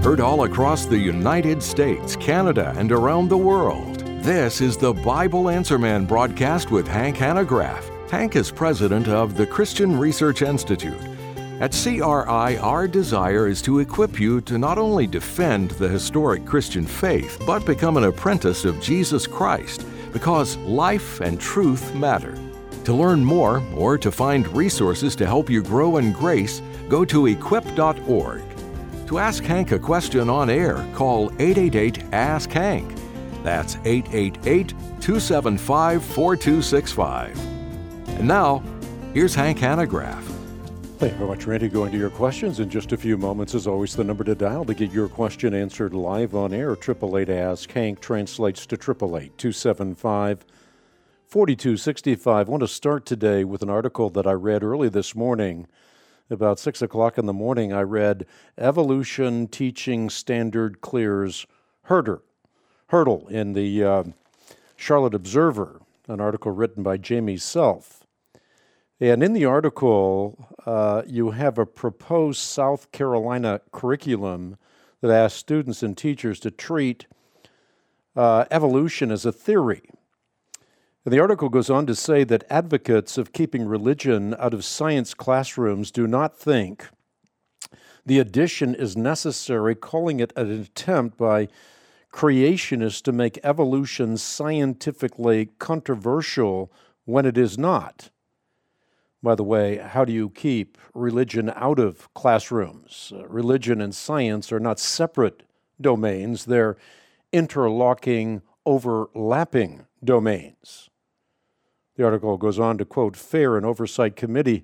Heard all across the United States, Canada, and around the world. This is the Bible Answer Man broadcast with Hank Hanegraaff. Hank is president of the Christian Research Institute. At CRI, our desire is to equip you to not only defend the historic Christian faith, but become an apprentice of Jesus Christ, because life and truth matter. To learn more or to find resources to help you grow in grace, go to equip.org. To ask Hank a question on air, call 888-ASK-HANK. That's 888-275-4265. And now, here's Hank Hanegraaff. Thank you very much, Randy. Going to your questions in just a few moments. As always, the number to dial to get your question answered live on air, 888-ASK-HANK translates to 888-275-4265. I want to start today with an article that I read early this morning. About 6 o'clock in the morning, I read, Evolution Teaching Standard Clears Hurdle in the Charlotte Observer, an article written by Jamie Self. And in the article, you have a proposed South Carolina curriculum that asks students and teachers to treat evolution as a theory. And the article goes on to say that advocates of keeping religion out of science classrooms do not think the addition is necessary, calling it an attempt by creationists to make evolution scientifically controversial when it is not. By the way, how do you keep religion out of classrooms? Religion and science are not separate domains. They're interlocking, overlapping domains. The article goes on to quote Fair, an oversight committee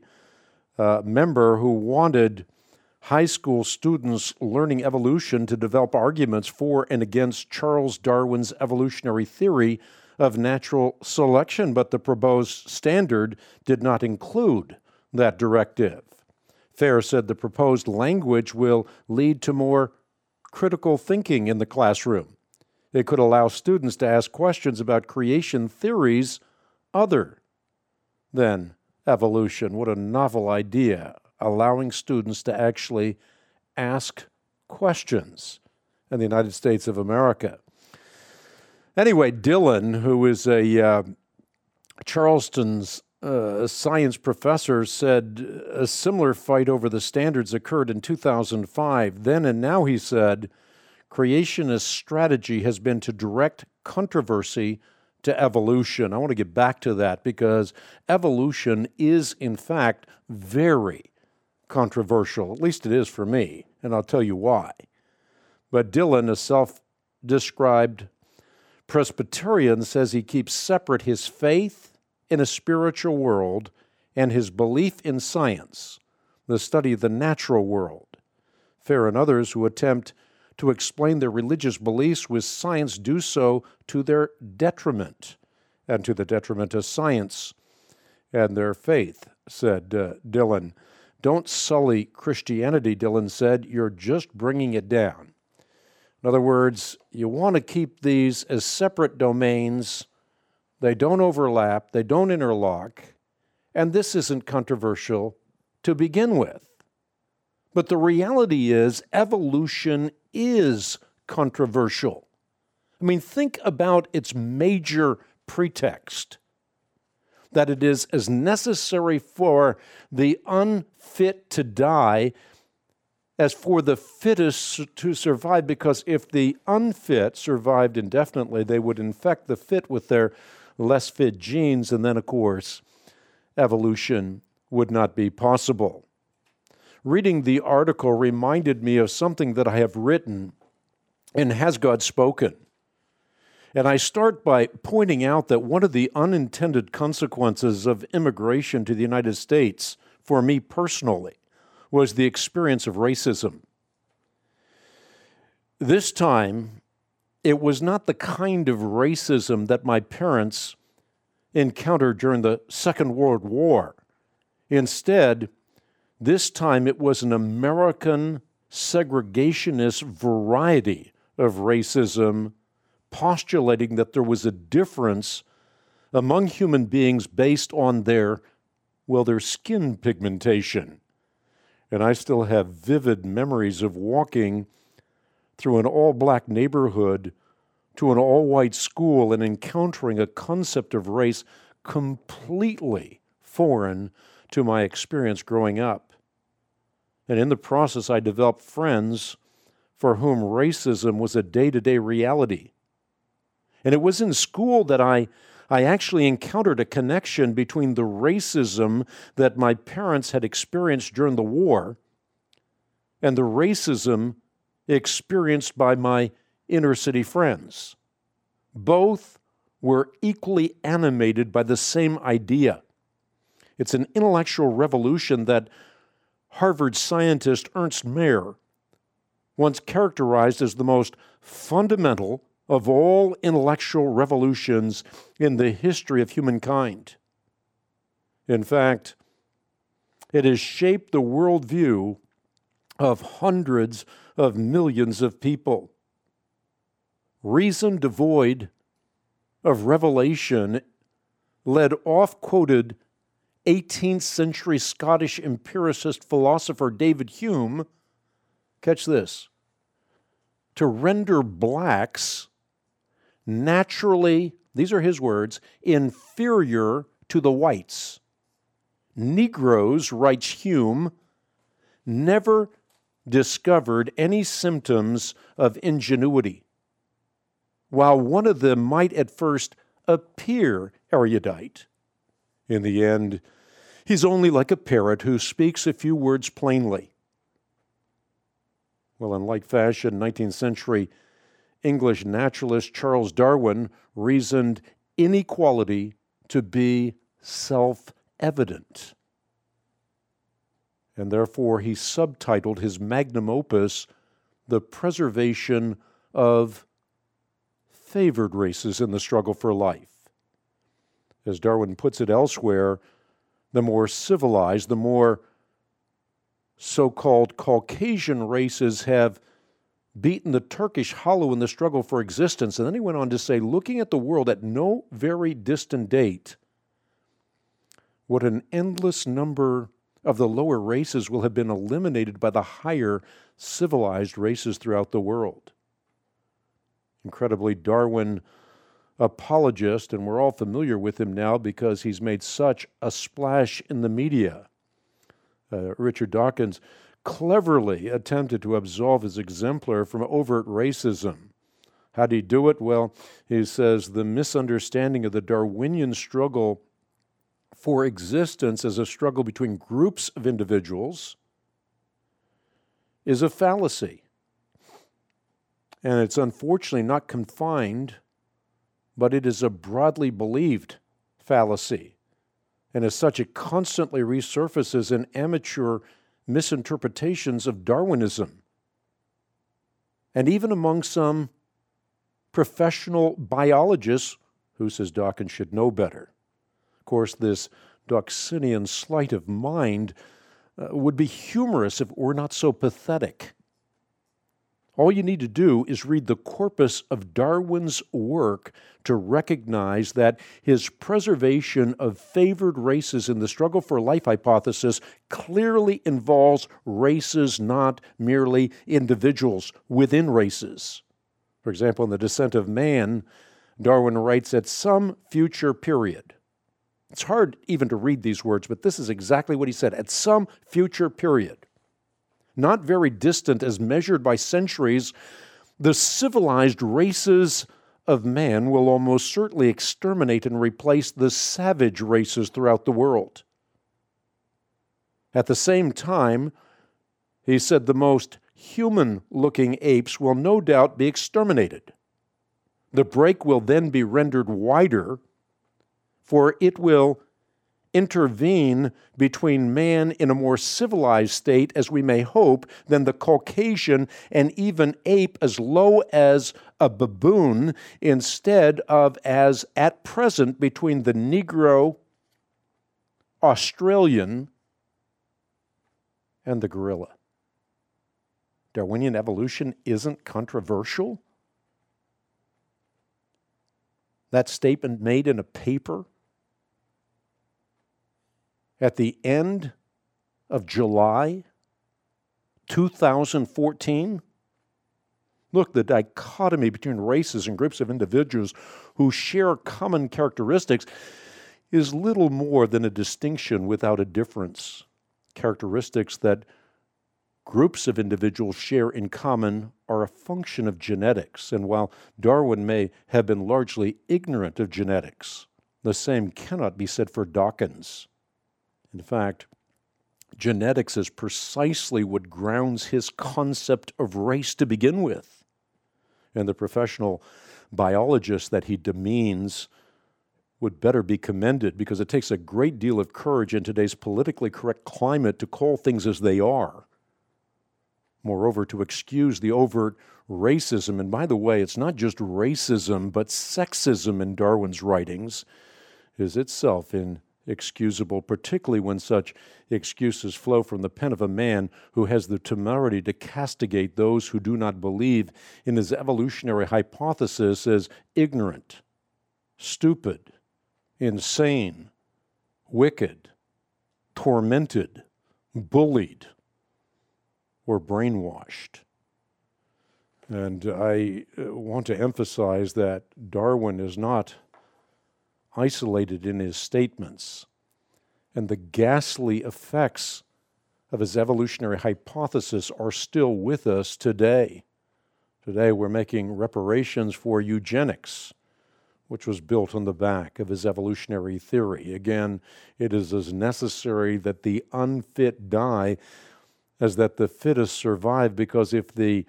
member who wanted high school students learning evolution to develop arguments for and against Charles Darwin's evolutionary theory of natural selection, but the proposed standard did not include that directive. Fair said the proposed language will lead to more critical thinking in the classroom. It could allow students to ask questions about creation theories other than evolution. What a novel idea, allowing students to actually ask questions in the United States of America. Anyway, Dylan, who is a Charleston's science professor, said a similar fight over the standards occurred in 2005. Then and now, he said, creationist strategy has been to direct controversy to evolution. I want to get back to that because evolution is, in fact, very controversial. At least it is for me, and I'll tell you why. But Dylan, a self-described Presbyterian, says he keeps separate his faith in a spiritual world and his belief in science, the study of the natural world. Fair and others who attempt to explain their religious beliefs with science do so to their detriment and to the detriment of science and their faith, said Dylan. Don't sully Christianity, Dylan said. You're just bringing it down. In other words, you want to keep these as separate domains. They don't overlap. They don't interlock. And this isn't controversial to begin with. But the reality is, evolution is controversial. I mean, think about its major pretext, that it is as necessary for the unfit to die as for the fittest to survive, because if the unfit survived indefinitely, they would infect the fit with their less fit genes, and then, of course, evolution would not be possible. Reading the article reminded me of something that I have written in Has God Spoken? And I start by pointing out that one of the unintended consequences of immigration to the United States, for me personally, was the experience of racism. This time, it was not the kind of racism that my parents encountered during the Second World War. Instead, this time it was an American segregationist variety of racism, postulating that there was a difference among human beings based on their skin pigmentation. And I still have vivid memories of walking through an all-black neighborhood to an all-white school and encountering a concept of race completely foreign to my experience growing up. And in the process, I developed friends for whom racism was a day-to-day reality. And it was in school that I actually encountered a connection between the racism that my parents had experienced during the war and the racism experienced by my inner-city friends. Both were equally animated by the same idea. It's an intellectual revolution that Harvard scientist Ernst Mayr once characterized as the most fundamental of all intellectual revolutions in the history of humankind. In fact, it has shaped the worldview of hundreds of millions of people. Reason devoid of revelation led oft-quoted 18th century Scottish empiricist philosopher David Hume, catch this, to render blacks naturally, these are his words, inferior to the whites. Negroes, writes Hume, never discovered any symptoms of ingenuity, while one of them might at first appear erudite. In the end, he's only like a parrot who speaks a few words plainly. Well, in like fashion, 19th century English naturalist Charles Darwin reasoned inequality to be self-evident. And therefore, he subtitled his magnum opus, The Preservation of Favored Races in the Struggle for Life. As Darwin puts it elsewhere, the more civilized, the more so-called Caucasian races have beaten the Turkish hollow in the struggle for existence. And then he went on to say, looking at the world at no very distant date, what an endless number of the lower races will have been eliminated by the higher civilized races throughout the world. Incredibly, Darwin apologist, and we're all familiar with him now because he's made such a splash in the media. Richard Dawkins cleverly attempted to absolve his exemplar from overt racism. How did he do it? Well, he says the misunderstanding of the Darwinian struggle for existence as a struggle between groups of individuals is a fallacy. And it's unfortunately not confined, but it is a broadly believed fallacy. And as such, it constantly resurfaces in amateur misinterpretations of Darwinism. And even among some professional biologists, who, says Dawkins, should know better. Of course, this Dawkinsian sleight of mind would be humorous if it were not so pathetic. All you need to do is read the corpus of Darwin's work to recognize that his preservation of favored races in the struggle for life hypothesis clearly involves races, not merely individuals within races. For example, in The Descent of Man, Darwin writes, at some future period. It's hard even to read these words, but this is exactly what he said. At some future period, not very distant as measured by centuries, the civilized races of man will almost certainly exterminate and replace the savage races throughout the world. At the same time, he said the most human-looking apes will no doubt be exterminated. The break will then be rendered wider, for it will intervene between man in a more civilized state, as we may hope, than the Caucasian and even ape as low as a baboon, instead of as at present between the Negro, Australian, and the gorilla. Darwinian evolution isn't controversial. That statement made in a paper at the end of July 2014 Look, the dichotomy between races and groups of individuals who share common characteristics is little more than a distinction without a difference. Characteristics that groups of individuals share in common are a function of genetics, and while Darwin may have been largely ignorant of genetics, the same cannot be said for Dawkins. In fact, genetics is precisely what grounds his concept of race to begin with. And the professional biologist that he demeans would better be commended, because it takes a great deal of courage in today's politically correct climate to call things as they are. Moreover, to excuse the overt racism, and by the way, it's not just racism, but sexism in Darwin's writings, is itself inexcusable, particularly when such excuses flow from the pen of a man who has the temerity to castigate those who do not believe in his evolutionary hypothesis as ignorant, stupid, insane, wicked, tormented, bullied, or brainwashed. And I want to emphasize that Darwin is not isolated in his statements, and the ghastly effects of his evolutionary hypothesis are still with us today. Today we're making reparations for eugenics, which was built on the back of his evolutionary theory. Again, it is as necessary that the unfit die as that the fittest survive, because if the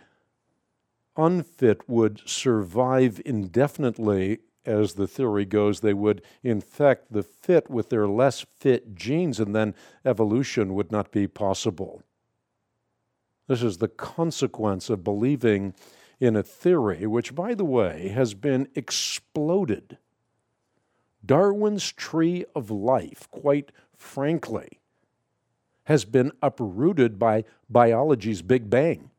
unfit would survive indefinitely, as the theory goes, they would infect the fit with their less fit genes, and then evolution would not be possible. This is the consequence of believing in a theory which, by the way, has been exploded. Darwin's tree of life, quite frankly, has been uprooted by biology's Big Bang.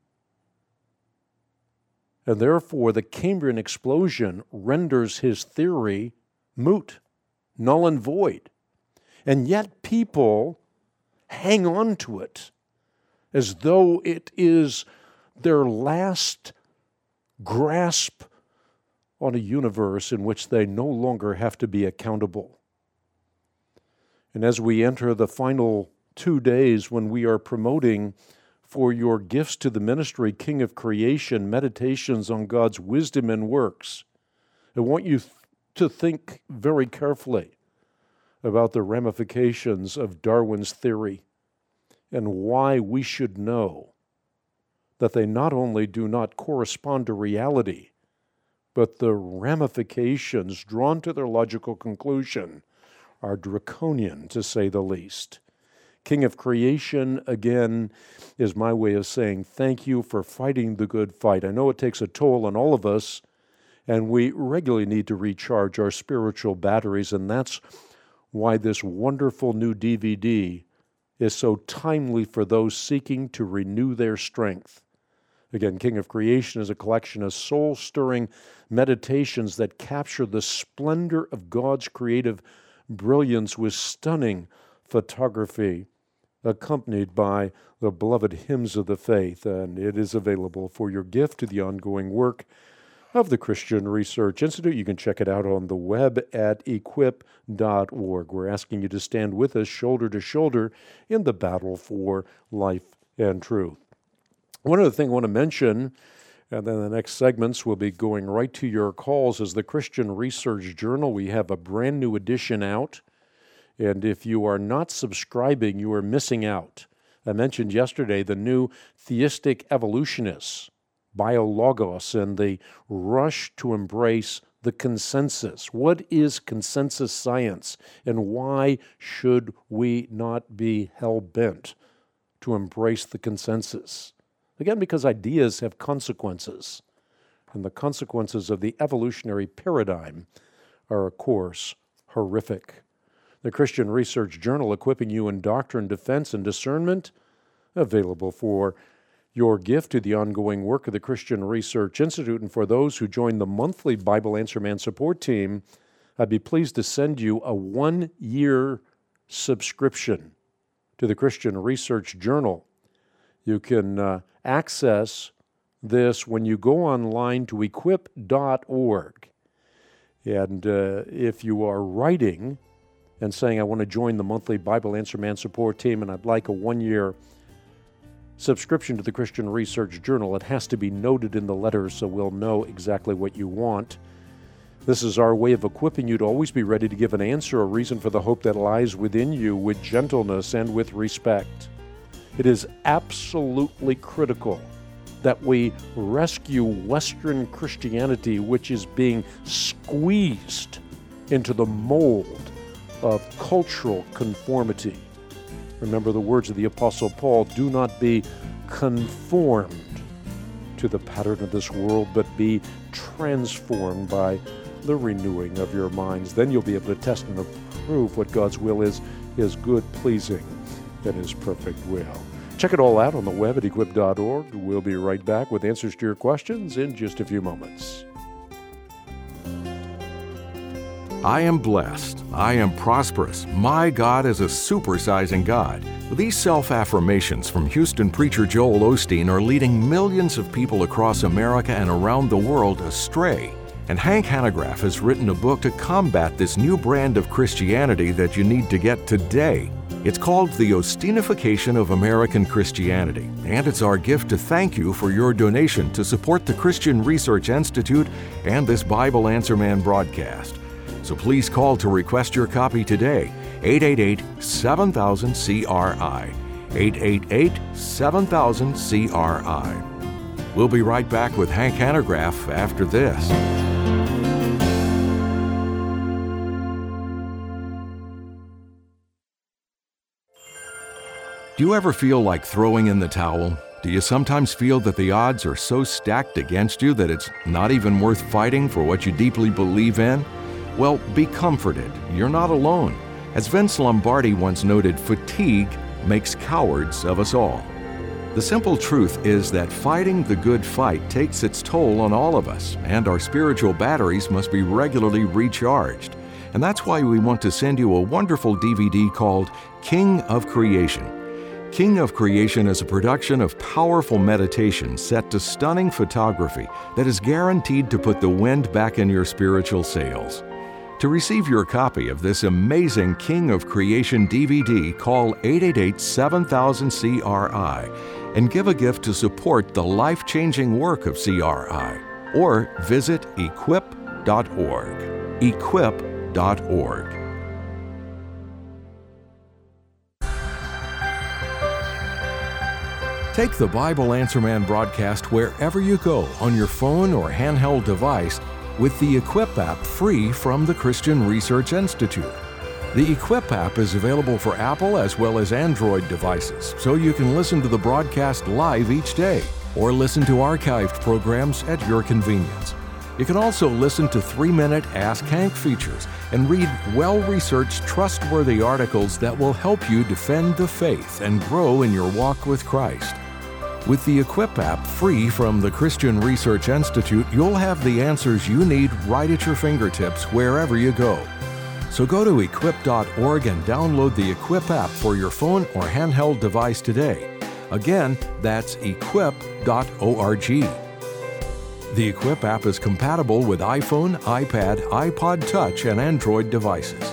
And therefore, the Cambrian explosion renders his theory moot, null and void. And yet people hang on to it as though it is their last grasp on a universe in which they no longer have to be accountable. And as we enter the final 2 days when we are promoting for your gifts to the ministry, King of Creation, meditations on God's wisdom and works, I want you to think very carefully about the ramifications of Darwin's theory and why we should know that they not only do not correspond to reality, but the ramifications drawn to their logical conclusion are draconian, to say the least. King of Creation, again, is my way of saying thank you for fighting the good fight. I know it takes a toll on all of us, and we regularly need to recharge our spiritual batteries, and that's why this wonderful new DVD is so timely for those seeking to renew their strength. Again, King of Creation is a collection of soul-stirring meditations that capture the splendor of God's creative brilliance with stunning photography, accompanied by the beloved hymns of the faith, and it is available for your gift to the ongoing work of the Christian Research Institute. You can check it out on the web at equip.org. We're asking you to stand with us shoulder to shoulder in the battle for life and truth. One other thing I want to mention, and then the next segments will be going right to your calls, is the Christian Research Journal. We have a brand new edition out. And if you are not subscribing, you are missing out. I mentioned yesterday the new theistic evolutionists, Biologos, and the rush to embrace the consensus. What is consensus science, and why should we not be hell-bent to embrace the consensus? Again, because ideas have consequences, and the consequences of the evolutionary paradigm are, of course, horrific. The Christian Research Journal, equipping you in doctrine, defense, and discernment, available for your gift to the ongoing work of the Christian Research Institute. And for those who join the monthly Bible Answer Man support team, I'd be pleased to send you a 1-year subscription to the Christian Research Journal. You can access this when you go online to equip.org. And if you are writing and saying, I want to join the monthly Bible Answer Man support team and I'd like a 1-year subscription to the Christian Research Journal, it has to be noted in the letter so we'll know exactly what you want. This is our way of equipping you to always be ready to give an answer, a reason for the hope that lies within you with gentleness and with respect. It is absolutely critical that we rescue Western Christianity, which is being squeezed into the mold of cultural conformity. Remember the words of the Apostle Paul, do not be conformed to the pattern of this world, but be transformed by the renewing of your minds. Then you'll be able to test and approve what God's will is, His good, pleasing, and His perfect will. Check it all out on the web at equip.org. We'll be right back with answers to your questions in just a few moments. I am blessed. I am prosperous. My God is a supersizing God. These self-affirmations from Houston preacher Joel Osteen are leading millions of people across America and around the world astray. And Hank Hanegraaff has written a book to combat this new brand of Christianity that you need to get today. It's called The Osteenification of American Christianity, and it's our gift to thank you for your donation to support the Christian Research Institute and this Bible Answer Man broadcast. So please call to request your copy today, 888-7000-CRI, 888-7000-CRI. We'll be right back with Hank Hanegraaff after this. Do you ever feel like throwing in the towel? Do you sometimes feel that the odds are so stacked against you that it's not even worth fighting for what you deeply believe in? Well, be comforted. You're not alone. As Vince Lombardi once noted, fatigue makes cowards of us all. The simple truth is that fighting the good fight takes its toll on all of us, and our spiritual batteries must be regularly recharged. And that's why we want to send you a wonderful DVD called King of Creation. King of Creation is a production of powerful meditation set to stunning photography that is guaranteed to put the wind back in your spiritual sails. To receive your copy of this amazing King of Creation DVD, call 888-7000-CRI and give a gift to support the life-changing work of CRI, or visit equip.org. Equip.org. Take the Bible Answer Man broadcast wherever you go on your phone or handheld device with the Equip app, free from the Christian Research Institute. The Equip app is available for Apple as well as Android devices, so you can listen to the broadcast live each day or listen to archived programs at your convenience. You can also listen to 3-minute Ask Hank features and read well-researched, trustworthy articles that will help you defend the faith and grow in your walk with Christ. With the Equip app, free from the Christian Research Institute, you'll have the answers you need right at your fingertips wherever you go. So go to equip.org and download the Equip app for your phone or handheld device today. Again, that's equip.org. The Equip app is compatible with iPhone, iPad, iPod Touch, and Android devices.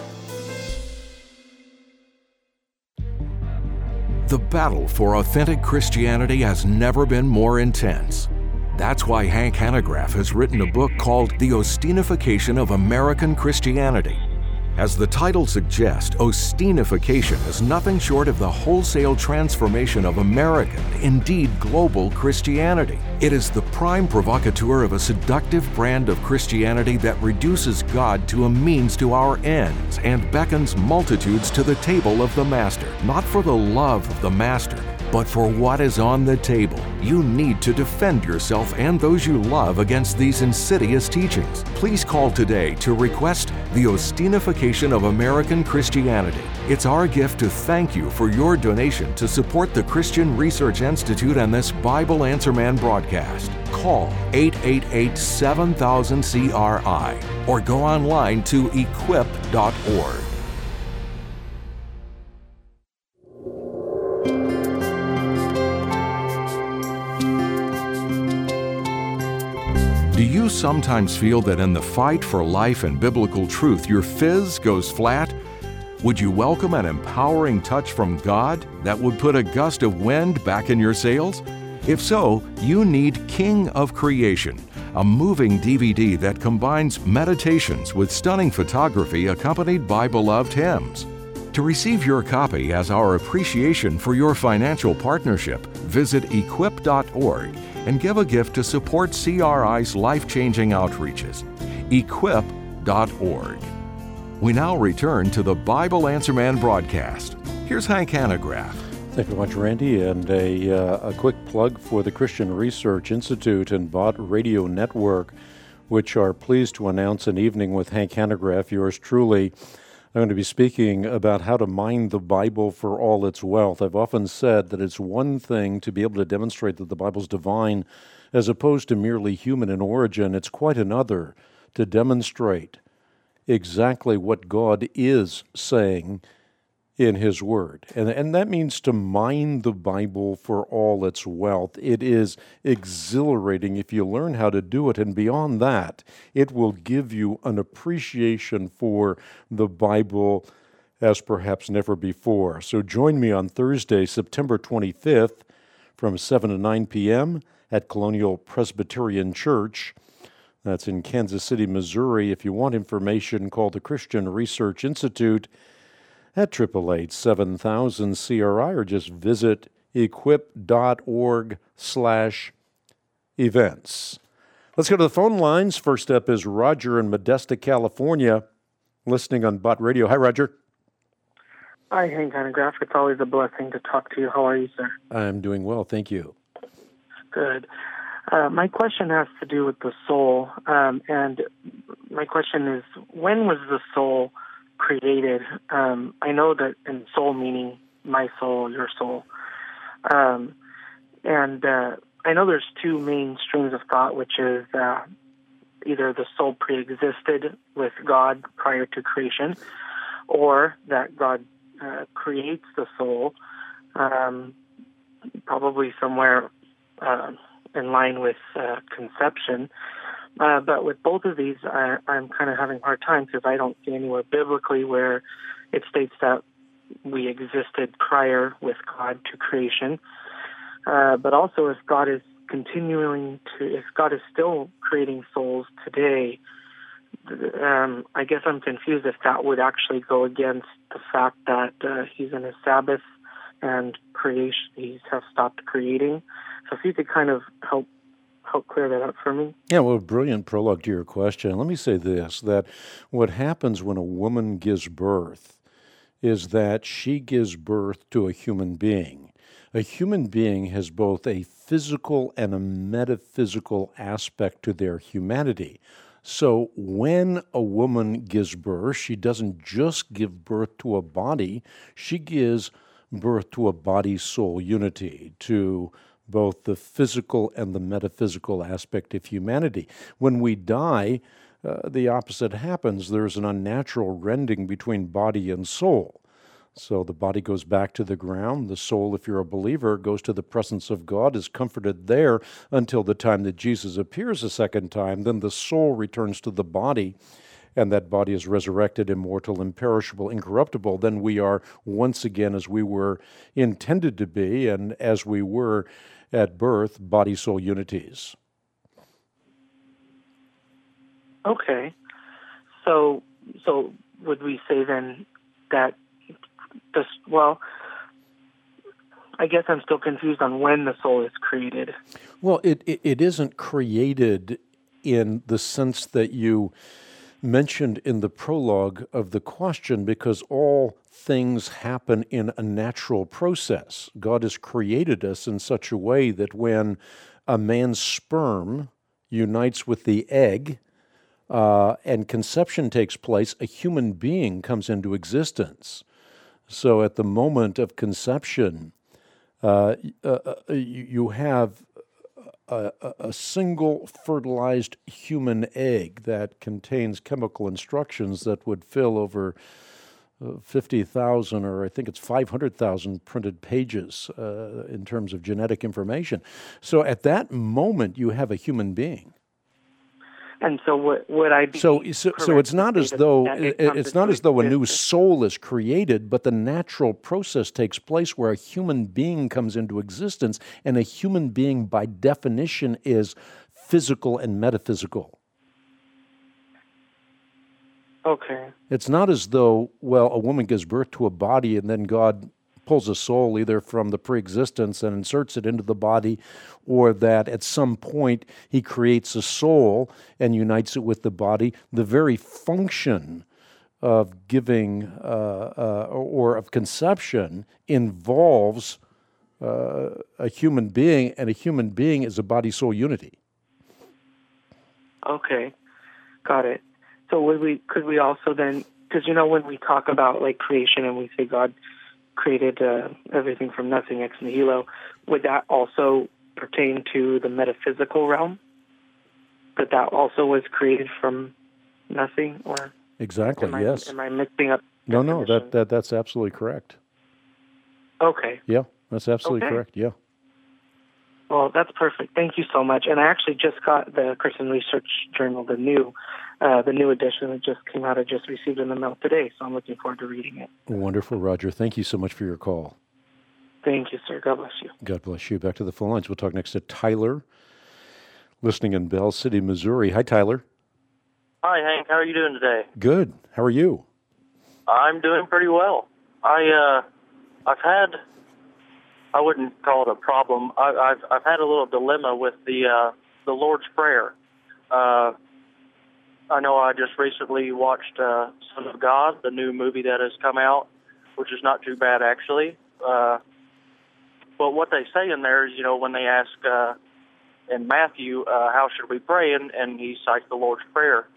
The battle for authentic Christianity has never been more intense. That's why Hank Hanegraaff has written a book called The Osteenification of American Christianity. As the title suggests, Osteenification is nothing short of the wholesale transformation of American, indeed global, Christianity. It is the prime provocateur of a seductive brand of Christianity that reduces God to a means to our ends and beckons multitudes to the table of the Master, not for the love of the Master, but for what is on the table. You need to defend yourself and those you love against these insidious teachings. Please call today to request The Osteenification of American Christianity. It's our gift to thank you for your donation to support the Christian Research Institute and this Bible Answer Man broadcast. Call 888-7000-CRI or go online to equip.org. you sometimes feel that in the fight for life and biblical truth, your fizz goes flat? Would you welcome an empowering touch from God that would put a gust of wind back in your sails? If so, you need King of Creation, a moving DVD that combines meditations with stunning photography accompanied by beloved hymns. To receive your copy as our appreciation for your financial partnership, visit equip.org and give a gift to support CRI's life-changing outreaches. equip.org. We now return to the Bible Answer Man broadcast. Here's Hank Hanegraaff. Thank you very much, Randy. And a quick plug for the Christian Research Institute and Bott Radio Network, which are pleased to announce an evening with Hank Hanegraaff, yours truly. I'm going to be speaking about how to mine the Bible for all its wealth. I've often said that it's one thing to be able to demonstrate that the Bible's divine as opposed to merely human in origin. It's quite another to demonstrate exactly what God is saying in His Word. And that means to mine the Bible for all its wealth. It is exhilarating if you learn how to do it, and beyond that, it will give you an appreciation for the Bible as perhaps never before. So join me on Thursday, September 25th from 7 to 9 p.m. at Colonial Presbyterian Church. That's in Kansas City, Missouri. If you want information, call the Christian Research Institute at 888-7000-CRI or just visit equip.org/events. Let's go to the phone lines. First up is Roger in Modesto, California, listening on Bott Radio. Hi, Roger. Hi, Hank Hanegraaff. It's always a blessing to talk to you. How are you, sir? I'm doing well, thank you. Good. My question has to do with the soul, and my question is, when was the soul created? I know that in soul meaning my soul, your soul, and I know there's two main streams of thought, which is either the soul pre-existed with God prior to creation, or that God creates the soul, probably somewhere in line with conception. But with both of these, I'm kind of having a hard time because I don't see anywhere biblically where it states that we existed prior with God to creation. But also, if God is if God is still creating souls today, I guess I'm confused if that would actually go against the fact that He's in His Sabbath and creation, He has stopped creating. So if you could kind of help clear that up for me. Yeah, well, brilliant prologue to your question. Let me say this, that what happens when a woman gives birth is that she gives birth to a human being. A human being has both a physical and a metaphysical aspect to their humanity. So when a woman gives birth, she doesn't just give birth to a body, she gives birth to a body-soul unity, to both the physical and the metaphysical aspect of humanity. When we die, the opposite happens. There's an unnatural rending between body and soul. So the body goes back to the ground. The soul, if you're a believer, goes to the presence of God, is comforted there until the time that Jesus appears a second time. Then the soul returns to the body, and that body is resurrected, immortal, imperishable, incorruptible. Then we are once again as we were intended to be, and as we were at birth, body-soul unities. Okay. So would we say then that I guess I'm still confused on when the soul is created. Well, it isn't created in the sense that you mentioned in the prologue of the question, because all things happen in a natural process. God has created us in such a way that when a man's sperm unites with the egg and conception takes place, a human being comes into existence. So at the moment of conception, you have a single fertilized human egg that contains chemical instructions that would fill over 50,000, or I think it's 500,000 printed pages in terms of genetic information. So at that moment, you have a human being. And so would I be So it's not as though a new existence? soul is created, but the natural process takes place where a human being comes into existence, and a human being by definition is physical and metaphysical. Okay. It's not as though, well, a woman gives birth to a body and then God pulls a soul either from the pre-existence and inserts it into the body, or that at some point he creates a soul and unites it with the body. The very function of giving or of conception involves a human being, and a human being is a body-soul unity. Okay. Got it. So could we also then, because when we talk about like creation and we say God created everything from nothing ex nihilo, would that also pertain to the metaphysical realm? That also was created from nothing, or Exactly. Yes. Am I mixing up? No. That's absolutely correct. Okay. Yeah, that's absolutely correct. Yeah. Well, that's perfect. Thank you so much. And I actually just got the Christian Research Journal, the new edition that just came out. I just received in the mail today, so I'm looking forward to reading it. Wonderful, Roger. Thank you so much for your call. Thank you, sir. God bless you. God bless you. Back to the phone lines. We'll talk next to Tyler, listening in Bell City, Missouri. Hi, Tyler. Hi, Hank. How are you doing today? Good. How are you? I'm doing pretty well. I've had, I wouldn't call it a problem. I've had a little dilemma with the Lord's Prayer. I know I just recently watched Son of God, the new movie that has come out, which is not too bad actually. But what they say in there is, when they ask in Matthew, how should we pray, and he cites the Lord's Prayer.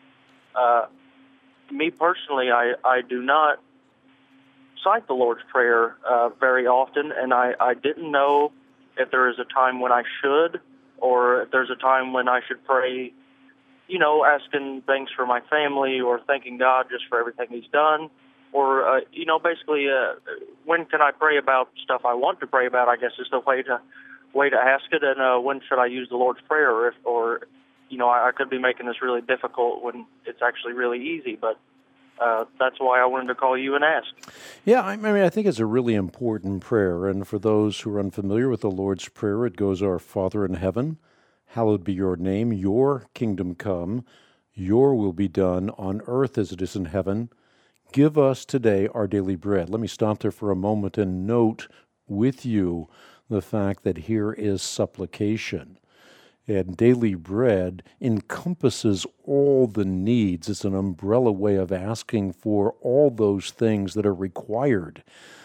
Me personally, I do not cite the Lord's Prayer very often, and I didn't know if there is a time when I should, or if there's a time when I should pray, asking things for my family, or thanking God just for everything He's done, or basically, when can I pray about stuff I want to pray about? I guess is the way to ask it, and when should I use the Lord's Prayer, or I could be making this really difficult when it's actually really easy, but that's why I wanted to call you and ask. Yeah, I think it's a really important prayer, and for those who are unfamiliar with the Lord's Prayer, it goes, Our Father in heaven, hallowed be your name, your kingdom come, your will be done on earth as it is in heaven. Give us today our daily bread. Let me stop there for a moment and note with you the fact that here is supplication. And daily bread encompasses all the needs. It's an umbrella way of asking for all those things that are required.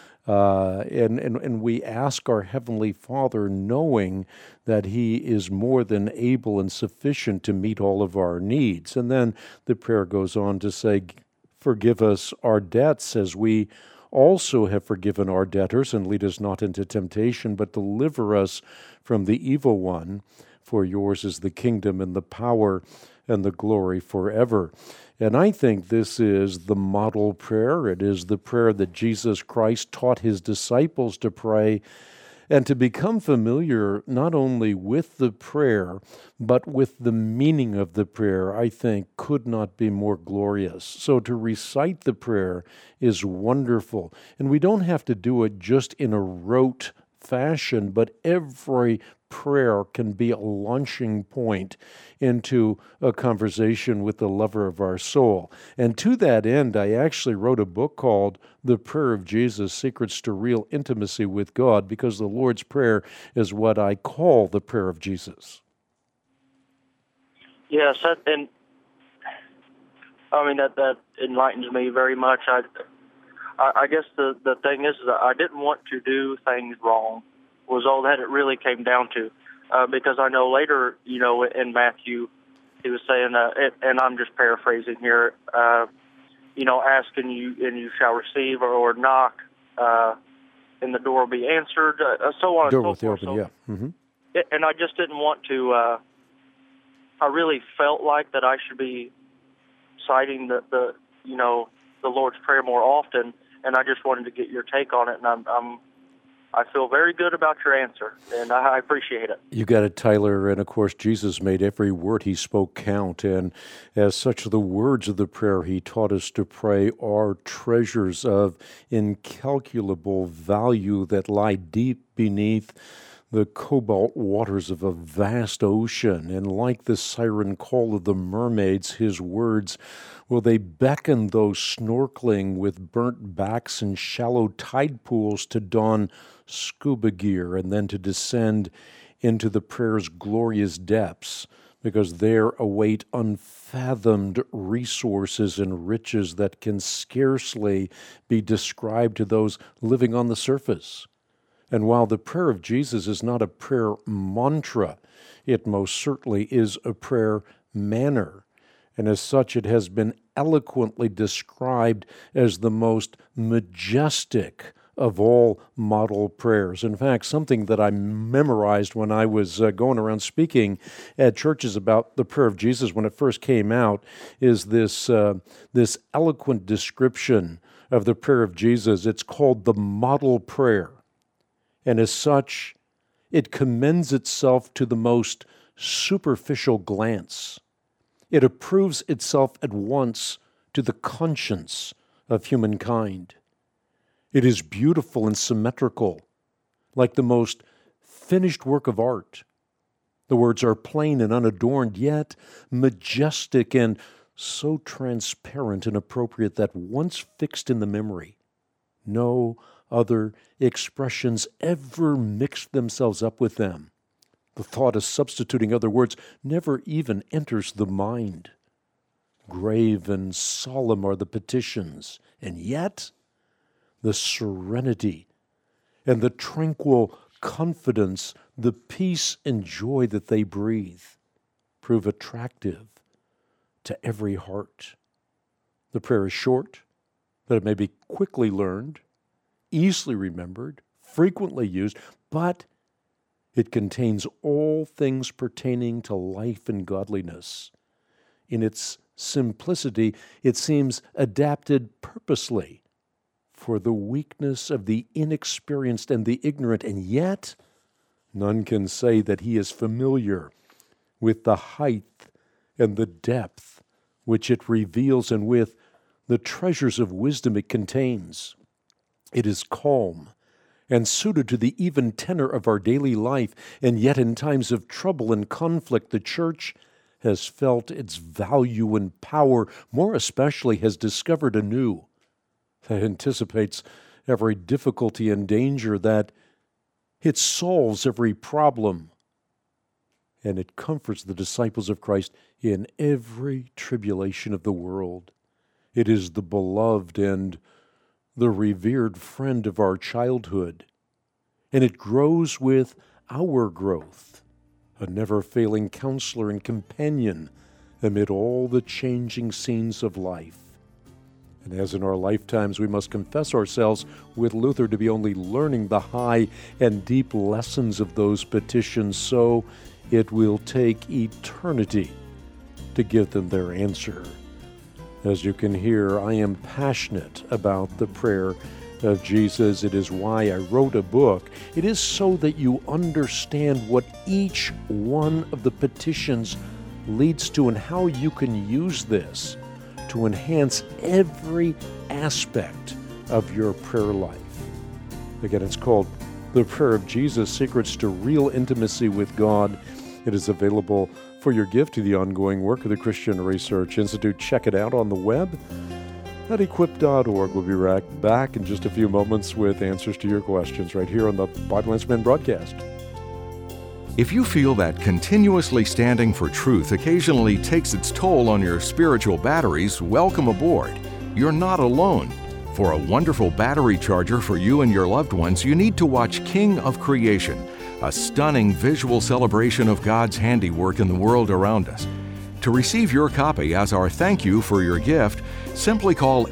And we ask our Heavenly Father knowing that He is more than able and sufficient to meet all of our needs. And then the prayer goes on to say, forgive us our debts as we also have forgiven our debtors, and lead us not into temptation, but deliver us from the evil one. For yours is the kingdom and the power and the glory forever. And I think this is the model prayer. It is the prayer that Jesus Christ taught His disciples to pray, and to become familiar not only with the prayer, but with the meaning of the prayer, I think could not be more glorious. So to recite the prayer is wonderful. And we don't have to do it just in a rote fashion, but every prayer can be a launching point into a conversation with the lover of our soul. And to that end, I actually wrote a book called The Prayer of Jesus, Secrets to Real Intimacy with God, because the Lord's Prayer is what I call the prayer of Jesus. Yes, and I mean that enlightens me very much. I guess the thing is that I didn't want to do things wrong, was all that it really came down to. Because I know later, in Matthew, he was saying, and I'm just paraphrasing here, ask and you shall receive, or knock, and the door will be answered, so on door and so forth. Open, yeah. Mm-hmm. And I just didn't want to, I really felt like that I should be citing the Lord's Prayer more often, and I just wanted to get your take on it, and I feel very good about your answer, and I appreciate it. You got it, Tyler. And of course, Jesus made every word he spoke count. And as such, the words of the prayer he taught us to pray are treasures of incalculable value that lie deep beneath the cobalt waters of a vast ocean. And like the siren call of the mermaids, his words, will they beckon those snorkeling with burnt backs in shallow tide pools to don scuba gear and then to descend into the prayer's glorious depths, because there await unfathomed resources and riches that can scarcely be described to those living on the surface. And while the prayer of Jesus is not a prayer mantra, it most certainly is a prayer manner. And as such, it has been eloquently described as the most majestic of all model prayers. In fact, something that I memorized when I was going around speaking at churches about the prayer of Jesus when it first came out is this eloquent description of the prayer of Jesus. It's called the model prayer. And as such, it commends itself to the most superficial glance. It approves itself at once to the conscience of humankind. It is beautiful and symmetrical, like the most finished work of art. The words are plain and unadorned, yet majestic and so transparent and appropriate that once fixed in the memory, no other expressions ever mixed themselves up with them. The thought of substituting other words never even enters the mind. Grave and solemn are the petitions, and yet the serenity and the tranquil confidence, the peace and joy that they breathe, prove attractive to every heart. The prayer is short, that it may be quickly learned, easily remembered, frequently used, but it contains all things pertaining to life and godliness. In its simplicity, it seems adapted purposely for the weakness of the inexperienced and the ignorant, and yet none can say that he is familiar with the height and the depth which it reveals and with the treasures of wisdom it contains. It is calm and suited to the even tenor of our daily life, and yet in times of trouble and conflict, the church has felt its value and power, more especially has discovered anew, that anticipates every difficulty and danger, that it solves every problem, and it comforts the disciples of Christ in every tribulation of the world. It is the beloved and the revered friend of our childhood, and it grows with our growth, a never-failing counselor and companion amid all the changing scenes of life. And as in our lifetimes we must confess ourselves with Luther to be only learning the high and deep lessons of those petitions, so it will take eternity to give them their answer. As you can hear, I am passionate about the prayer of Jesus. It is why I wrote a book. It is so that you understand what each one of the petitions leads to and how you can use this to enhance every aspect of your prayer life. Again, it's called The Prayer of Jesus, Secrets to Real Intimacy with God. It is available for your gift to the ongoing work of the Christian Research Institute. Check it out on the web at equip.org. We'll be right back in just a few moments with answers to your questions right here on the Bible Answer Man broadcast. If you feel that continuously standing for truth occasionally takes its toll on your spiritual batteries, welcome aboard. You're not alone. For a wonderful battery charger for you and your loved ones, you need to watch King of Creation, a stunning visual celebration of God's handiwork in the world around us. To receive your copy as our thank you for your gift, simply call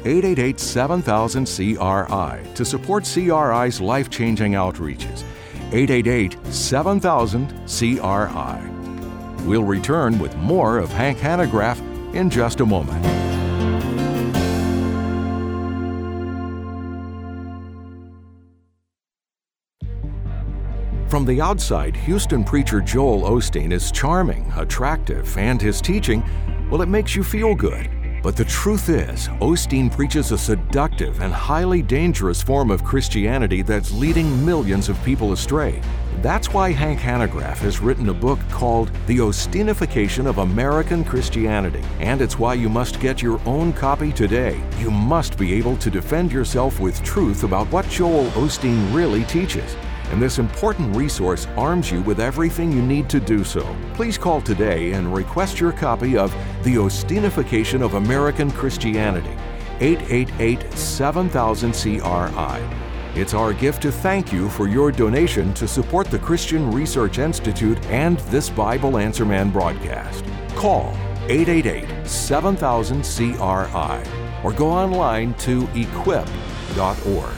888-7000-CRI to support CRI's life-changing outreaches. 888-7000-CRI. We'll return with more of Hank Hanegraaff in just a moment. From the outside, Houston preacher Joel Osteen is charming, attractive, and his teaching, well, it makes you feel good. But the truth is, Osteen preaches a seductive and highly dangerous form of Christianity that's leading millions of people astray. That's why Hank Hanegraaff has written a book called The Osteenification of American Christianity. And it's why you must get your own copy today. You must be able to defend yourself with truth about what Joel Osteen really teaches. And this important resource arms you with everything you need to do so. Please call today and request your copy of The Osteenification of American Christianity, 888-7000-CRI. It's our gift to thank you for your donation to support the Christian Research Institute and this Bible Answer Man broadcast. Call 888-7000-CRI or go online to equip.org.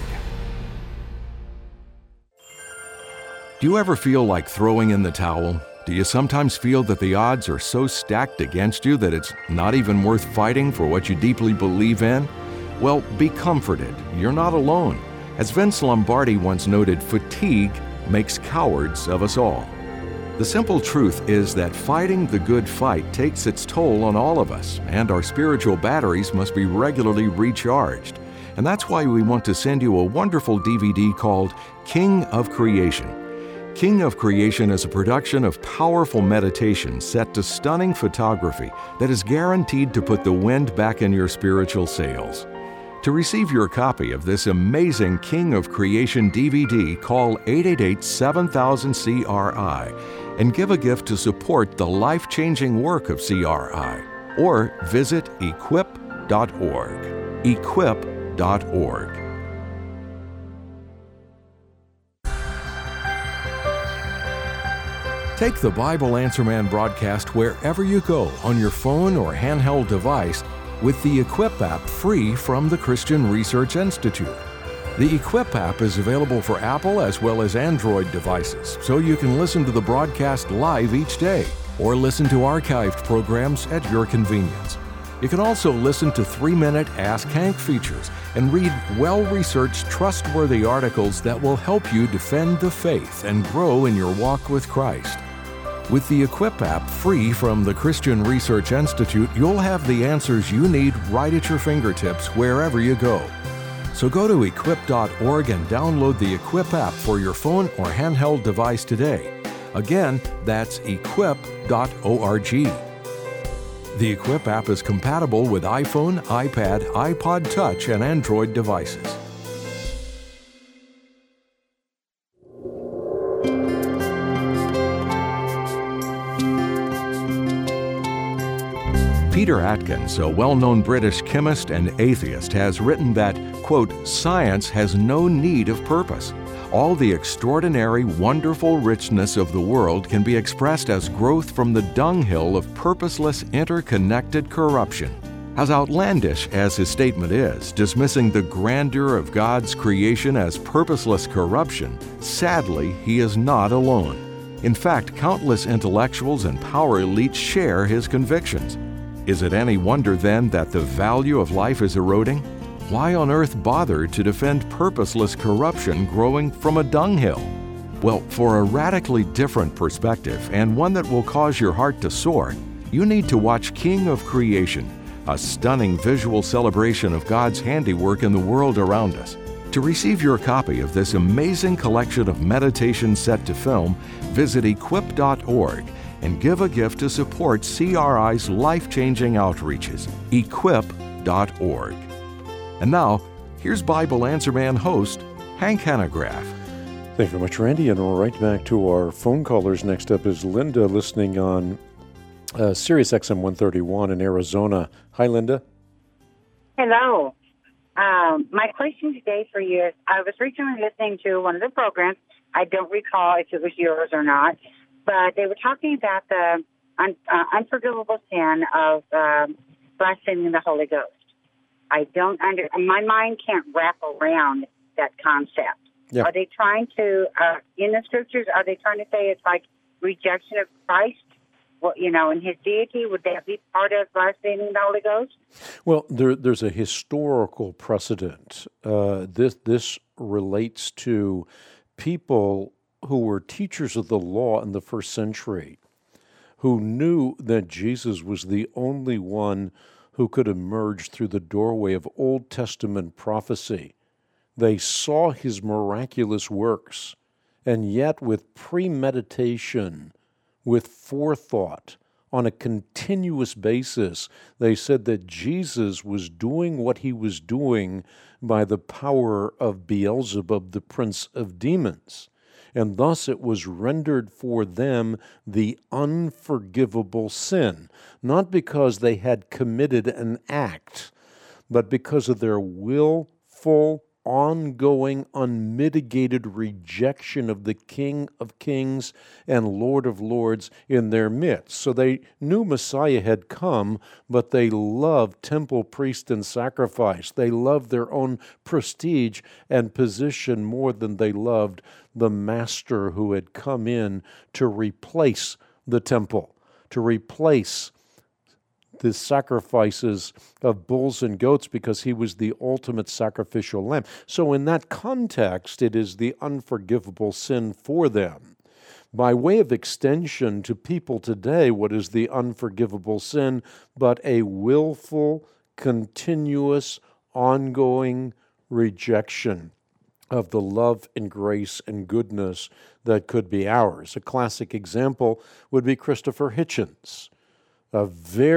Do you ever feel like throwing in the towel? Do you sometimes feel that the odds are so stacked against you that it's not even worth fighting for what you deeply believe in? Well, be comforted. You're not alone. As Vince Lombardi once noted, fatigue makes cowards of us all. The simple truth is that fighting the good fight takes its toll on all of us, and our spiritual batteries must be regularly recharged. And that's why we want to send you a wonderful DVD called King of Creation. King of Creation is a production of powerful meditation set to stunning photography that is guaranteed to put the wind back in your spiritual sails. To receive your copy of this amazing King of Creation DVD, call 888-7000-CRI and give a gift to support the life-changing work of CRI, or visit equip.org. Equip.org. Take the Bible Answer Man broadcast wherever you go on your phone or handheld device with the Equip app, free from the Christian Research Institute. The Equip app is available for Apple as well as Android devices, so you can listen to the broadcast live each day or listen to archived programs at your convenience. You can also listen to 3-minute Ask Hank features and read well-researched, trustworthy articles that will help you defend the faith and grow in your walk with Christ. With the Equip app, free from the Christian Research Institute, you'll have the answers you need right at your fingertips wherever you go. So go to equip.org and download the Equip app for your phone or handheld device today. Again, that's equip.org. The Equip app is compatible with iPhone, iPad, iPod Touch, and Android devices. Peter Atkins, a well-known British chemist and atheist, has written that, quote, "Science has no need of purpose. All the extraordinary, wonderful richness of the world can be expressed as growth from the dunghill of purposeless, interconnected corruption." As outlandish as his statement is, dismissing the grandeur of God's creation as purposeless corruption, sadly, he is not alone. In fact, countless intellectuals and power elites share his convictions. Is it any wonder, then, that the value of life is eroding? Why on earth bother to defend purposeless corruption growing from a dunghill? Well, for a radically different perspective, and one that will cause your heart to soar, you need to watch King of Creation, a stunning visual celebration of God's handiwork in the world around us. To receive your copy of this amazing collection of meditations set to film, visit equip.org and give a gift to support CRI's life-changing outreaches. Equip.org. And now, here's Bible Answer Man host, Hank Hanegraaff. Thank you very much, Randy. And we're right back to our phone callers. Next up is Linda, listening on Sirius XM 131 in Arizona. Hi, Linda. Hello. My question today for you is, I was recently listening to one of the programs. I don't recall if it was yours or not, but they were talking about the unforgivable sin of blaspheming the Holy Ghost. My mind can't wrap around that concept. Yeah. Are they trying to, in the scriptures, are they trying to say it's like rejection of Christ? Well, and his deity, would that be part of blaspheming the Holy Ghost? Well, there's a historical precedent. This relates to people who were teachers of the law in the first century, who knew that Jesus was the only one who could emerge through the doorway of Old Testament prophecy. They saw his miraculous works, and yet with premeditation, with forethought, on a continuous basis, they said that Jesus was doing what he was doing by the power of Beelzebub, the prince of demons. And thus it was rendered for them the unforgivable sin, not because they had committed an act, but because of their willful, ongoing, unmitigated rejection of the King of Kings and Lord of Lords in their midst. So they knew Messiah had come, but they loved temple, priest, and sacrifice. They loved their own prestige and position more than they loved the Master who had come in to replace the temple, to replace the sacrifices of bulls and goats, because he was the ultimate sacrificial lamb. So in that context, it is the unforgivable sin for them. By way of extension to people today, what is the unforgivable sin but a willful, continuous, ongoing rejection of the love and grace and goodness that could be ours? A classic example would be Christopher Hitchens. To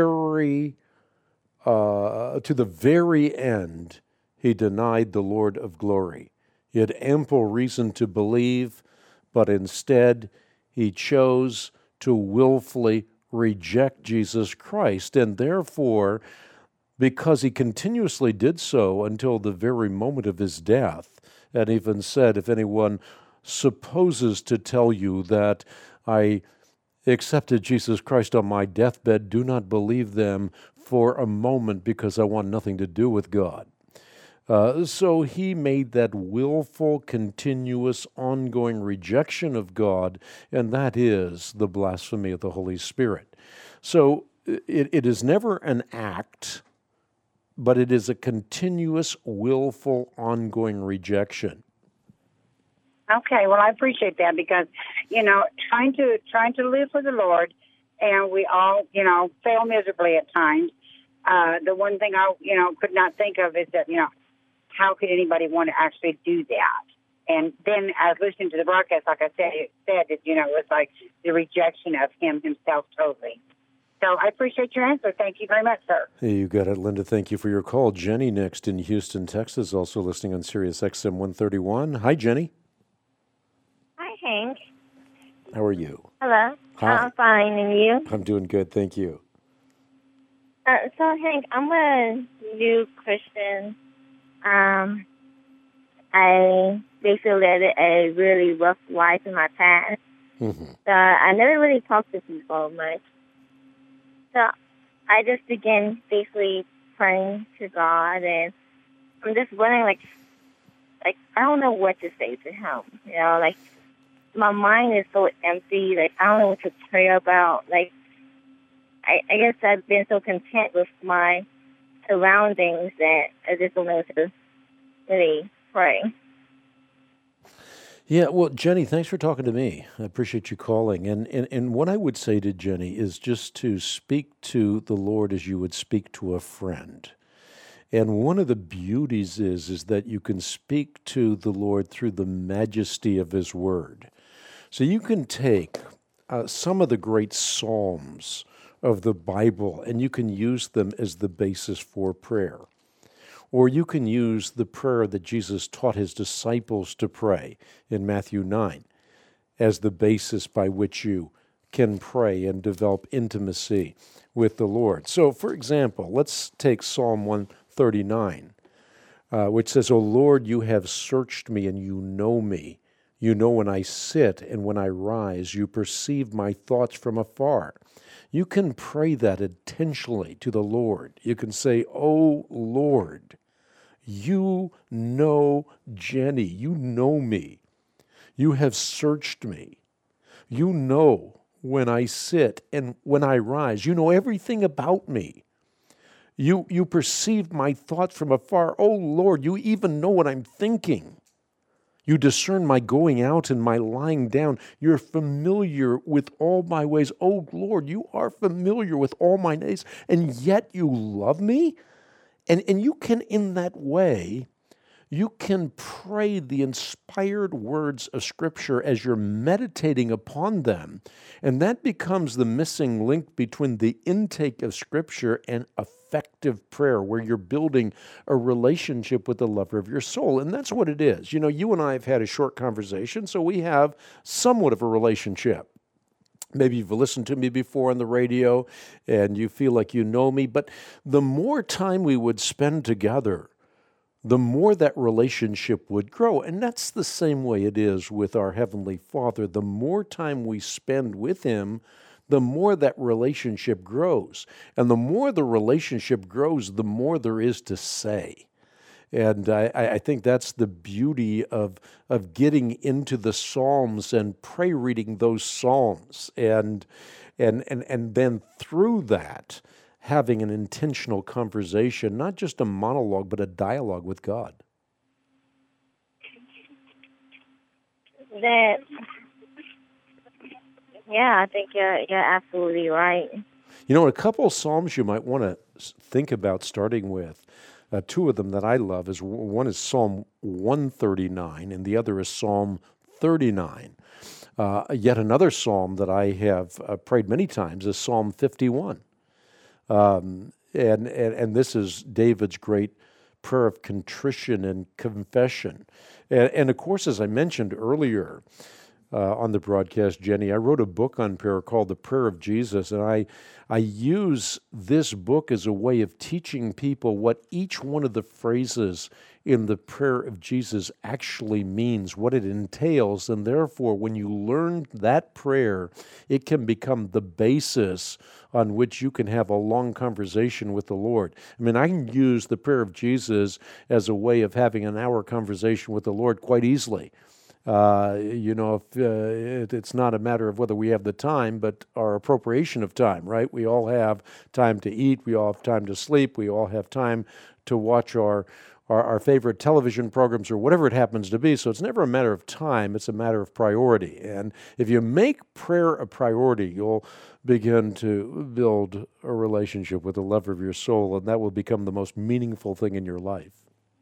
the very end, he denied the Lord of glory. He had ample reason to believe, but instead he chose to willfully reject Jesus Christ. And therefore, because he continuously did so until the very moment of his death, and even said, if anyone supposes to tell you that I accepted Jesus Christ on my deathbed, do not believe them for a moment, because I want nothing to do with God. So he made that willful, continuous, ongoing rejection of God, and that is the blasphemy of the Holy Spirit. So it is never an act, but it is a continuous, willful, ongoing rejection. Okay, well, I appreciate that, because, trying to live for the Lord, and we all, fail miserably at times. The one thing I, could not think of is that, how could anybody want to actually do that? And then I was listening to the broadcast, like I said, it was like the rejection of him himself totally. So I appreciate your answer. Thank you very much, sir. Hey, you got it, Linda. Thank you for your call. Jenny next in Houston, Texas, also listening on Sirius XM 131. Hi, Jenny. Hi, Hank. How are you? Hello. Hi. I'm fine, and you? I'm doing good, thank you. So, Hank, I'm a new Christian. I basically led a really rough life in my past. Mm-hmm. So I never really talked to people much. So I just began basically praying to God, and I'm just wondering, like I don't know what to say to him. My mind is so empty. I don't know what to pray about. I guess I've been so content with my surroundings that I just don't know what to really pray. Yeah, well, Jenny, thanks for talking to me. I appreciate you calling. And what I would say to Jenny is just to speak to the Lord as you would speak to a friend. And one of the beauties is that you can speak to the Lord through the majesty of his word. So you can take some of the great psalms of the Bible, and you can use them as the basis for prayer. Or you can use the prayer that Jesus taught his disciples to pray in Matthew 9 as the basis by which you can pray and develop intimacy with the Lord. So, for example, let's take Psalm 139, which says, "O Lord, you have searched me and you know me. You know when I sit and when I rise. You perceive my thoughts from afar." You can pray that intentionally to the Lord. You can say, "Oh Lord, you know Jenny. You know me. You have searched me. You know when I sit and when I rise. You know everything about me. You perceive my thoughts from afar. Oh Lord, you even know what I'm thinking. You discern my going out and my lying down. You're familiar with all my ways. Oh, Lord, you are familiar with all my ways, and yet you love me? And you can, in that way, you can pray the inspired words of Scripture as you're meditating upon them, and that becomes the missing link between the intake of Scripture and effective prayer, where you're building a relationship with the lover of your soul. And that's what it is. You know, you and I have had a short conversation, so we have somewhat of a relationship. Maybe you've listened to me before on the radio and you feel like you know me, but the more time we would spend together, the more that relationship would grow. And that's the same way it is with our Heavenly Father. The more time we spend with Him, the more that relationship grows. And the more the relationship grows, the more there is to say. And I think that's the beauty of getting into the Psalms and pray reading those Psalms, and then through that, having an intentional conversation, not just a monologue, but a dialogue with God. I think you're absolutely right. You know, a couple of Psalms you might want to think about starting with. Two of them that I love is one is Psalm 139 and the other is Psalm 39. Yet another psalm that I have prayed many times is Psalm 51. And this is David's great prayer of contrition and confession. And of course, as I mentioned earlier on the broadcast, Jenny, I wrote a book on prayer called The Prayer of Jesus, and I use this book as a way of teaching people what each one of the phrases in the prayer of Jesus actually means, what it entails, and therefore when you learn that prayer, it can become the basis on which you can have a long conversation with the Lord. I mean, I can use the prayer of Jesus as a way of having an hour conversation with the Lord quite easily. If it's not a matter of whether we have the time, but our appropriation of time, right? We all have time to eat, we all have time to sleep, we all have time to watch our favorite television programs or whatever it happens to be. So it's never a matter of time, it's a matter of priority. And if you make prayer a priority, you'll begin to build a relationship with the lover of your soul, and that will become the most meaningful thing in your life.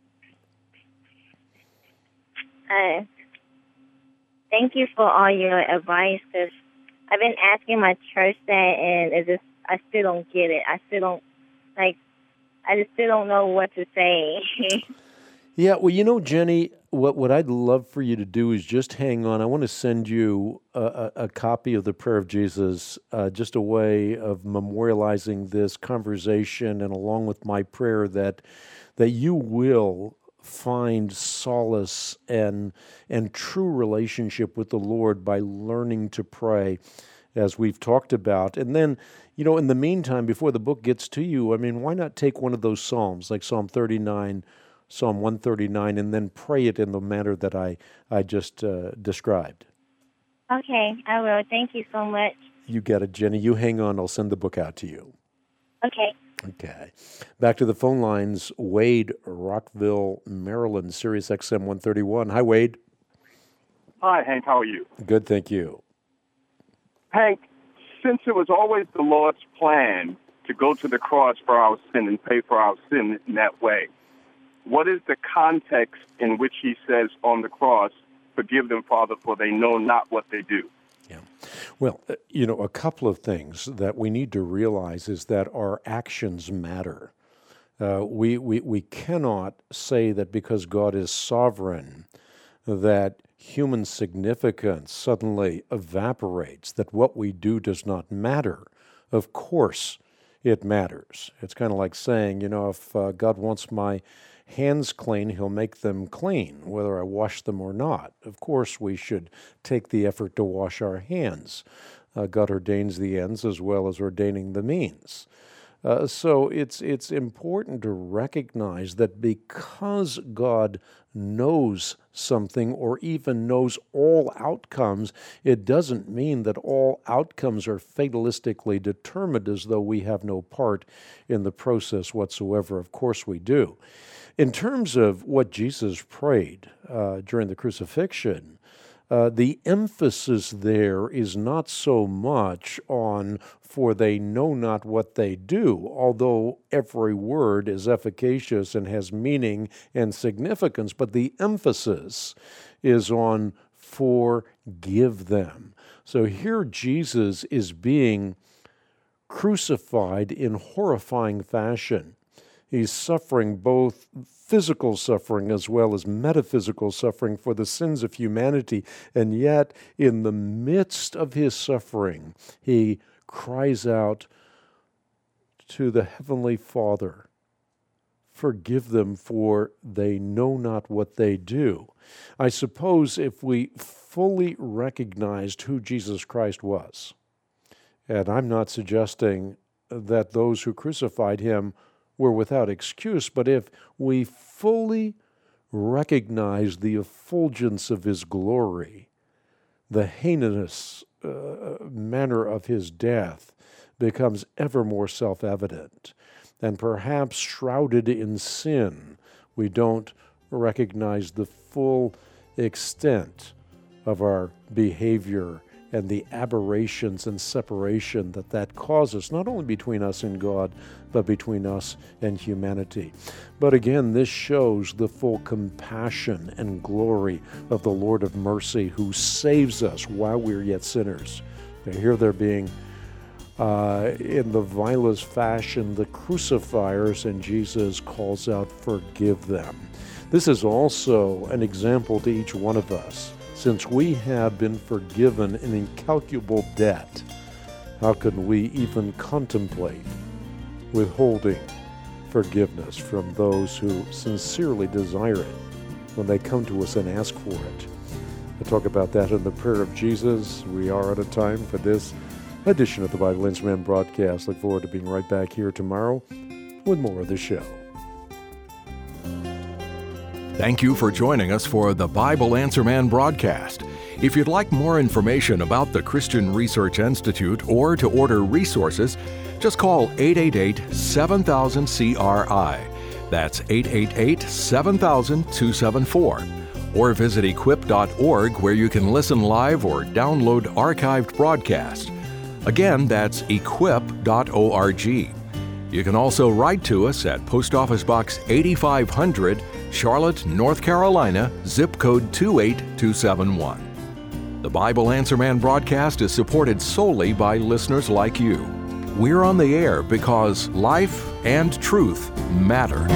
Thank you for all your advice, because I've been asking my church that, and I still don't get it. I still don't know what to say. Yeah, well, you know, Jenny, what I'd love for you to do is just hang on. I want to send you a copy of the Prayer of Jesus, just a way of memorializing this conversation, and along with my prayer that you will find solace and true relationship with the Lord by learning to pray, as we've talked about. And then, you know, in the meantime, before the book gets to you, I mean, why not take one of those Psalms, like Psalm 39, Psalm 139, and then pray it in the manner that I just described? Okay, I will. Thank you so much. You got it, Jenny. You hang on. I'll send the book out to you. Okay. Okay. Back to the phone lines. Wade, Rockville, Maryland, Sirius XM 131. Hi, Wade. Hi, Hank. How are you? Good, thank you. Hank, since it was always the Lord's plan to go to the cross for our sin and pay for our sin in that way, what is the context in which he says on the cross, "Forgive them, Father, for they know not what they do"? Yeah. Well, a couple of things that we need to realize is that our actions matter. We cannot say that because God is sovereign that human significance suddenly evaporates, that what we do does not matter. Of course it matters. It's kind of like saying, if God wants my hands clean, he'll make them clean, whether I wash them or not. Of course, we should take the effort to wash our hands. God ordains the ends as well as ordaining the means. So it's important to recognize that because God knows something or even knows all outcomes, it doesn't mean that all outcomes are fatalistically determined as though we have no part in the process whatsoever. Of course we do. In terms of what Jesus prayed during the crucifixion, the emphasis there is not so much on "for they know not what they do," although every word is efficacious and has meaning and significance, but the emphasis is on "forgive them." So here Jesus is being crucified in horrifying fashion. He's suffering both physical suffering as well as metaphysical suffering for the sins of humanity. And yet, in the midst of his suffering, he cries out to the Heavenly Father, "Forgive them, for they know not what they do." I suppose if we fully recognized who Jesus Christ was, and I'm not suggesting that those who crucified him were without excuse, but if we fully recognize the effulgence of his glory, the heinous manner of his death becomes ever more self-evident. And perhaps shrouded in sin, we don't recognize the full extent of our behavior and the aberrations and separation that causes, not only between us and God, but between us and humanity. But again, this shows the full compassion and glory of the Lord of mercy, who saves us while we're yet sinners. Here they're being, in the vilest fashion, the crucifiers, and Jesus calls out, "Forgive them." This is also an example to each one of us. Since we have been forgiven an incalculable debt, how can we even contemplate withholding forgiveness from those who sincerely desire it when they come to us and ask for it? We'll talk about that in the prayer of Jesus. We are out of time for this edition of the Bible Answer Man broadcast. Look forward to being right back here tomorrow with more of the show. Thank you for joining us for the Bible Answer Man broadcast. If you'd like more information about the Christian Research Institute or to order resources, just call 888-7000-CRI. That's 888-7000-274. Or visit equip.org, where you can listen live or download archived broadcasts. Again, that's equip.org. You can also write to us at Post Office Box 8500, Charlotte, North Carolina, zip code 28271. The Bible Answer Man broadcast is supported solely by listeners like you. We're on the air because life and truth matter.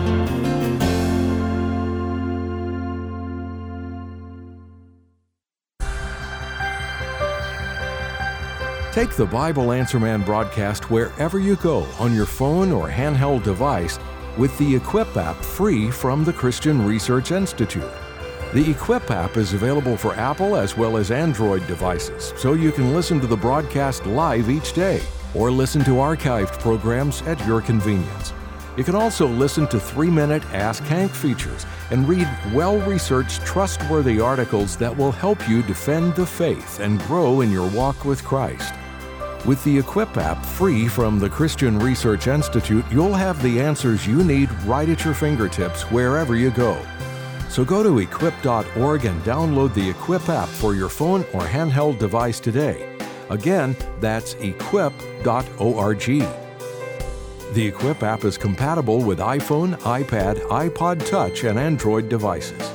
Take the Bible Answer Man broadcast wherever you go on your phone or handheld device with the Equip app, free from the Christian Research Institute. The Equip app is available for Apple as well as Android devices, so you can listen to the broadcast live each day or listen to archived programs at your convenience. You can also listen to 3-minute Ask Hank features and read well-researched, trustworthy articles that will help you defend the faith and grow in your walk with Christ. With the Equip app, free from the Christian Research Institute, you'll have the answers you need right at your fingertips wherever you go. So go to equip.org and download the Equip app for your phone or handheld device today. Again, that's equip.org. The Equip app is compatible with iPhone, iPad, iPod Touch, and Android devices.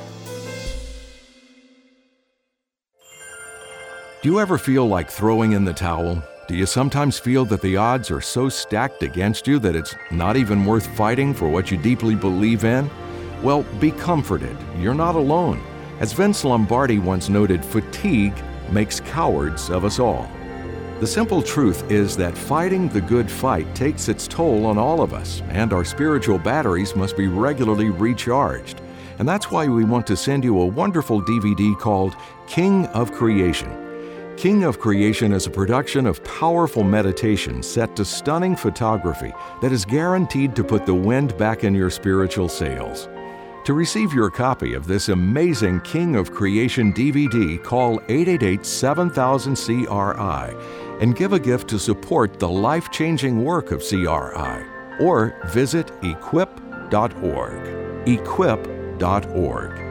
Do you ever feel like throwing in the towel? Do you sometimes feel that the odds are so stacked against you that it's not even worth fighting for what you deeply believe in? Well, be comforted. You're not alone. As Vince Lombardi once noted, fatigue makes cowards of us all. The simple truth is that fighting the good fight takes its toll on all of us, and our spiritual batteries must be regularly recharged. And that's why we want to send you a wonderful DVD called King of Creation. King of Creation is a production of powerful meditation set to stunning photography that is guaranteed to put the wind back in your spiritual sails. To receive your copy of this amazing King of Creation DVD, call 888-7000-CRI and give a gift to support the life-changing work of CRI, or visit equip.org. equip.org.